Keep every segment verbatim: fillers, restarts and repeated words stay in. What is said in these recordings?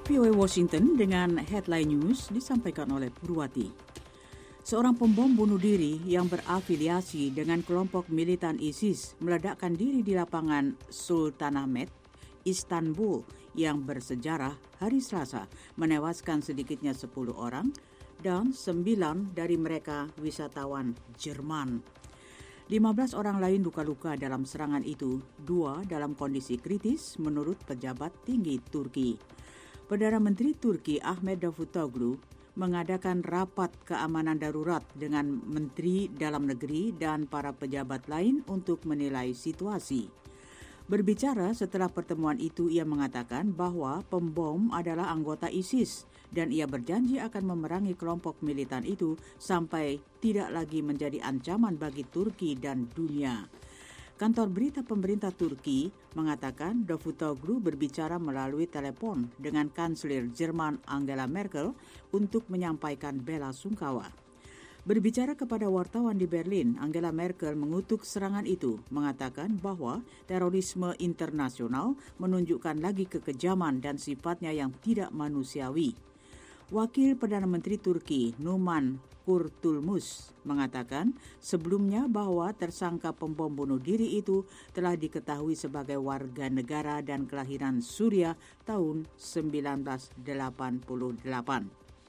V O A Washington dengan headline news disampaikan oleh Purwati. Seorang pembom bunuh diri yang berafiliasi dengan kelompok militan ISIS meledakkan diri di lapangan Sultanahmet, Istanbul yang bersejarah hari Selasa, menewaskan sedikitnya sepuluh orang dan sembilan dari mereka wisatawan Jerman. lima belas orang lain luka-luka dalam serangan itu, dua dalam kondisi kritis menurut pejabat tinggi Turki. Perdana Menteri Turki Ahmet Davutoglu mengadakan rapat keamanan darurat dengan Menteri Dalam Negeri dan para pejabat lain untuk menilai situasi. Berbicara setelah pertemuan itu, ia mengatakan bahwa pembom adalah anggota ISIS dan ia berjanji akan memerangi kelompok militan itu sampai tidak lagi menjadi ancaman bagi Turki dan dunia. Kantor berita pemerintah Turki mengatakan Davutoglu berbicara melalui telepon dengan Kanselir Jerman Angela Merkel untuk menyampaikan bela sungkawa. Berbicara kepada wartawan di Berlin, Angela Merkel mengutuk serangan itu, mengatakan bahwa terorisme internasional menunjukkan lagi kekejaman dan sifatnya yang tidak manusiawi. Wakil Perdana Menteri Turki Numan Kurtulmus mengatakan sebelumnya bahwa tersangka pembom bunuh diri itu telah diketahui sebagai warga negara dan kelahiran Suriah tahun seribu sembilan ratus delapan puluh delapan.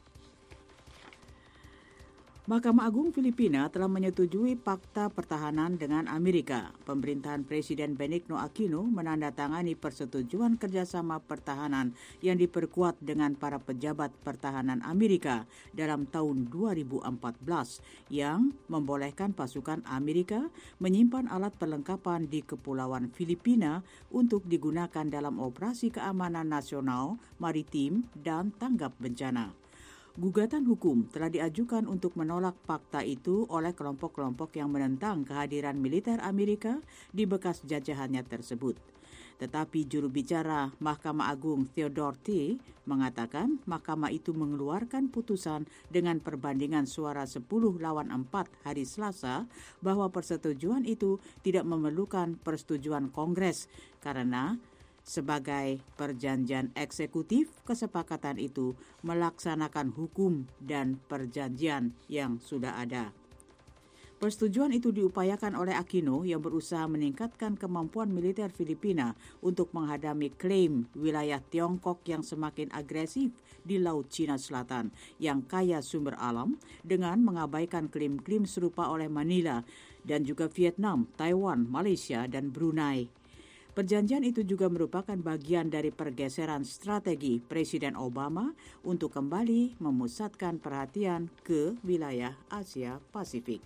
Mahkamah Agung Filipina telah menyetujui Fakta Pertahanan dengan Amerika. Pemerintahan Presiden Benigno Aquino menandatangani persetujuan kerjasama pertahanan yang diperkuat dengan para pejabat pertahanan Amerika dalam tahun dua ribu empat belas yang membolehkan pasukan Amerika menyimpan alat perlengkapan di Kepulauan Filipina untuk digunakan dalam operasi keamanan nasional, maritim, dan tanggap bencana. Gugatan hukum telah diajukan untuk menolak fakta itu oleh kelompok-kelompok yang menentang kehadiran militer Amerika di bekas jajahannya tersebut. Tetapi juru bicara Mahkamah Agung Theodore T. mengatakan mahkamah itu mengeluarkan putusan dengan perbandingan suara sepuluh lawan empat hari Selasa bahwa persetujuan itu tidak memerlukan persetujuan Kongres karena sebagai perjanjian eksekutif, kesepakatan itu melaksanakan hukum dan perjanjian yang sudah ada. Persetujuan itu diupayakan oleh Aquino yang berusaha meningkatkan kemampuan militer Filipina untuk menghadapi klaim wilayah Tiongkok yang semakin agresif di Laut Cina Selatan yang kaya sumber alam dengan mengabaikan klaim-klaim serupa oleh Manila dan juga Vietnam, Taiwan, Malaysia, dan Brunei. Perjanjian itu juga merupakan bagian dari pergeseran strategi Presiden Obama untuk kembali memusatkan perhatian ke wilayah Asia Pasifik.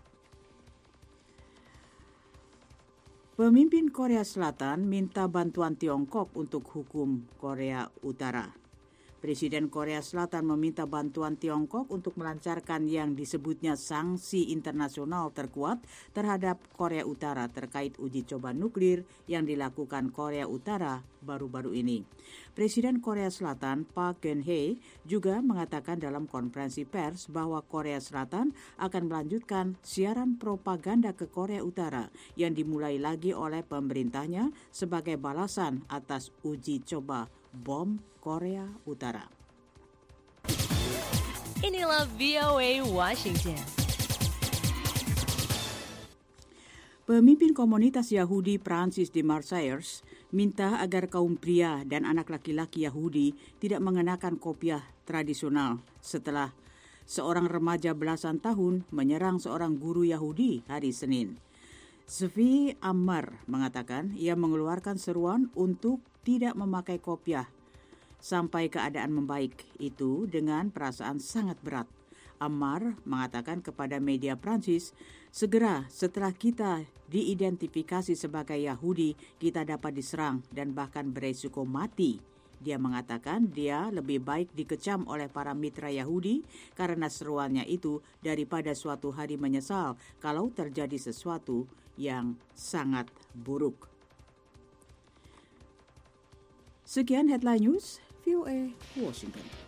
Pemimpin Korea Selatan minta bantuan Tiongkok untuk hukum Korea Utara. Presiden Korea Selatan meminta bantuan Tiongkok untuk melancarkan yang disebutnya sanksi internasional terkuat terhadap Korea Utara terkait uji coba nuklir yang dilakukan Korea Utara baru-baru ini. Presiden Korea Selatan Park Geun-hye juga mengatakan dalam konferensi pers bahwa Korea Selatan akan melanjutkan siaran propaganda ke Korea Utara yang dimulai lagi oleh pemerintahnya sebagai balasan atas uji coba bom Korea Utara. Inilah V O A Washington. Pemimpin komunitas Yahudi Prancis di Marseille minta agar kaum pria dan anak laki-laki Yahudi tidak mengenakan kopiah tradisional setelah seorang remaja belasan tahun menyerang seorang guru Yahudi hari Senin. Zvi Ammar mengatakan ia mengeluarkan seruan untuk tidak memakai kopiah sampai keadaan membaik itu dengan perasaan sangat berat. Ammar mengatakan kepada media Prancis, segera setelah kita diidentifikasi sebagai Yahudi, kita dapat diserang dan bahkan beresiko mati. Dia mengatakan dia lebih baik dikecam oleh para mitra Yahudi karena seruannya itu daripada suatu hari menyesal kalau terjadi sesuatu yang sangat buruk. Sekian headline news V O A Washington.